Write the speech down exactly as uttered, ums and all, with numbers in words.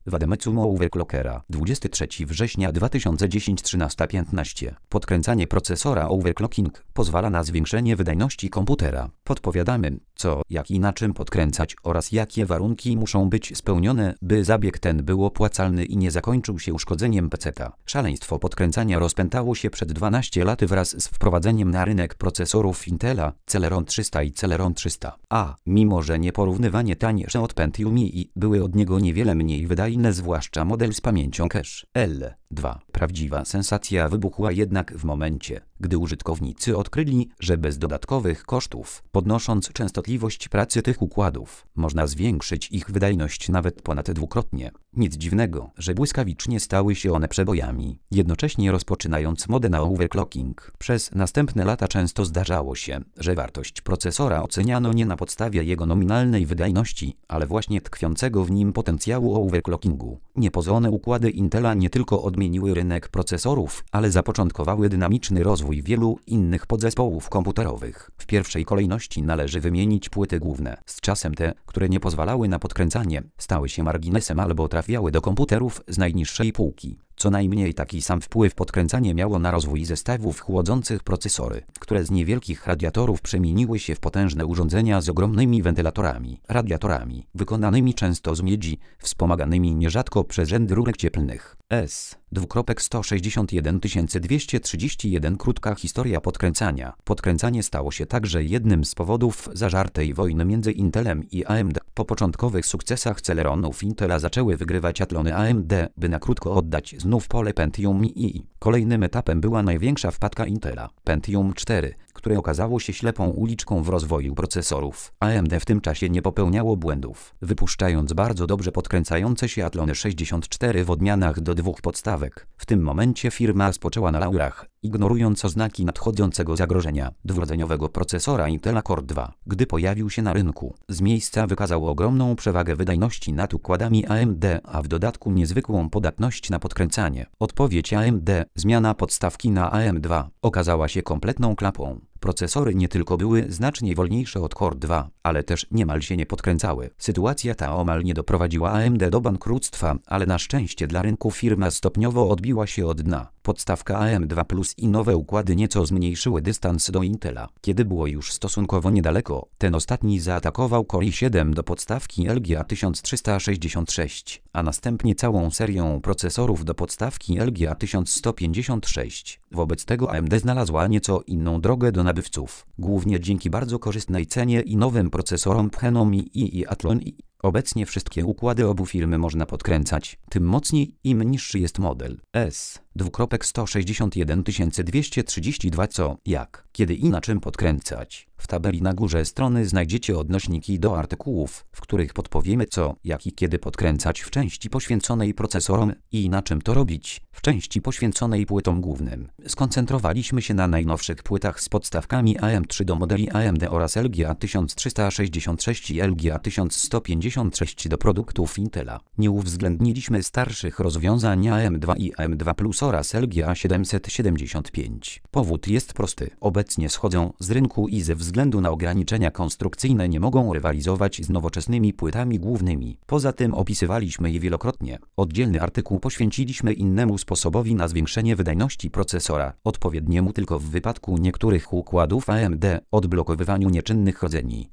Wademecumo overclockera. dwudziestego trzeciego września dwa tysiące dziesiątego trzynaście piętnaście. Podkręcanie procesora overclocking pozwala na zwiększenie wydajności komputera. Podpowiadamy, co, jak i na czym podkręcać oraz jakie warunki muszą być spełnione, by zabieg ten był opłacalny i nie zakończył się uszkodzeniem peceta. Szaleństwo podkręcania rozpętało się przed dwunastu laty wraz z wprowadzeniem na rynek procesorów Intela Celeron trzysta i Celeron trzysta A. Mimo że nieporównywanie tańsze od Pentium i były od niego niewiele mniej wydajne, zwłaszcza model z pamięcią cache L dwa. Prawdziwa sensacja wybuchła jednak w momencie, gdy użytkownicy odkryli, że bez dodatkowych kosztów, podnosząc częstotliwość pracy tych układów, można zwiększyć ich wydajność nawet ponad dwukrotnie. Nic dziwnego, że błyskawicznie stały się one przebojami, jednocześnie rozpoczynając modę na overclocking. Przez następne lata często zdarzało się, że wartość procesora oceniano nie na podstawie jego nominalnej wydajności, ale właśnie tkwiącego w nim potencjału overclockingu. Niepozorne układy Intela nie tylko odmieniły rynek procesorów, ale zapoczątkowały dynamiczny rozwój wielu innych podzespołów komputerowych. W pierwszej kolejności należy wymienić płyty główne. Z czasem te, które nie pozwalały na podkręcanie, stały się marginesem albo trafiały do komputerów z najniższej półki. Co najmniej taki sam wpływ podkręcanie miało na rozwój zestawów chłodzących procesory, które z niewielkich radiatorów przemieniły się w potężne urządzenia z ogromnymi wentylatorami, radiatorami, wykonanymi często z miedzi, wspomaganymi nierzadko przez rzędy rurek cieplnych. S. sto sześćdziesiąt jeden tysięcy dwieście trzydzieści jeden Krótka historia podkręcania. Podkręcanie stało się także jednym z powodów zażartej wojny między Intelem i A M D. Po początkowych sukcesach Celeronów Intela zaczęły wygrywać Atlony A M D, by na krótko oddać znów pole Pentium i. Kolejnym etapem była największa wpadka Intela, Pentium cztery, które okazało się ślepą uliczką w rozwoju procesorów. A M D w tym czasie nie popełniało błędów, wypuszczając bardzo dobrze podkręcające się Atlony sześćdziesiąt cztery w odmianach do dwóch podstawek. W tym momencie firma spoczęła na laurach, ignorując oznaki nadchodzącego zagrożenia. Dwurodzeniowego procesora Intela Core dwa, gdy pojawił się na rynku, z miejsca wykazał ogromną przewagę wydajności nad układami A M D, a w dodatku niezwykłą podatność na podkręcanie. Odpowiedź A M D, zmiana podstawki na A M dwa, okazała się kompletną klapą. Procesory nie tylko były znacznie wolniejsze od Core dwa, ale też niemal się nie podkręcały. Sytuacja ta omal nie doprowadziła A M D do bankructwa, ale na szczęście dla rynku firma stopniowo odbiła się od dna. Podstawka A M dwa Plus i nowe układy nieco zmniejszyły dystans do Intela. Kiedy było już stosunkowo niedaleko, ten ostatni zaatakował Core i siedem do podstawki L G A tysiąc trzysta sześćdziesiąt sześć, a następnie całą serią procesorów do podstawki L G A tysiąc sto pięćdziesiąt sześć. Wobec tego A M D znalazła nieco inną drogę do nabywców, głównie dzięki bardzo korzystnej cenie i nowym procesorom Phenom i, i Athlon i. Obecnie wszystkie układy obu firmy można podkręcać, tym mocniej im niższy jest model S. sto sześćdziesiąt jeden tysięcy dwieście trzydzieści dwa Co, jak, kiedy i na czym podkręcać. W tabeli na górze strony znajdziecie odnośniki do artykułów, w których podpowiemy co, jak i kiedy podkręcać w części poświęconej procesorom i na czym to robić, w części poświęconej płytom głównym. Skoncentrowaliśmy się na najnowszych płytach z podstawkami A M trzy do modeli A M D oraz L G A tysiąc trzysta sześćdziesiąt sześć i L G A tysiąc sto pięćdziesiąt sześć do produktów Intela. Nie uwzględniliśmy starszych rozwiązań A M dwa i A M dwa Plus oraz L G A siedemset siedemdziesiąt pięć. Powód jest prosty. Obecnie schodzą z rynku i ze względu na ograniczenia konstrukcyjne nie mogą rywalizować z nowoczesnymi płytami głównymi. Poza tym opisywaliśmy je wielokrotnie. Oddzielny artykuł poświęciliśmy innemu sposobowi na zwiększenie wydajności procesora, odpowiedniemu tylko w wypadku niektórych układów A M D, odblokowywaniu nieczynnych rdzeni.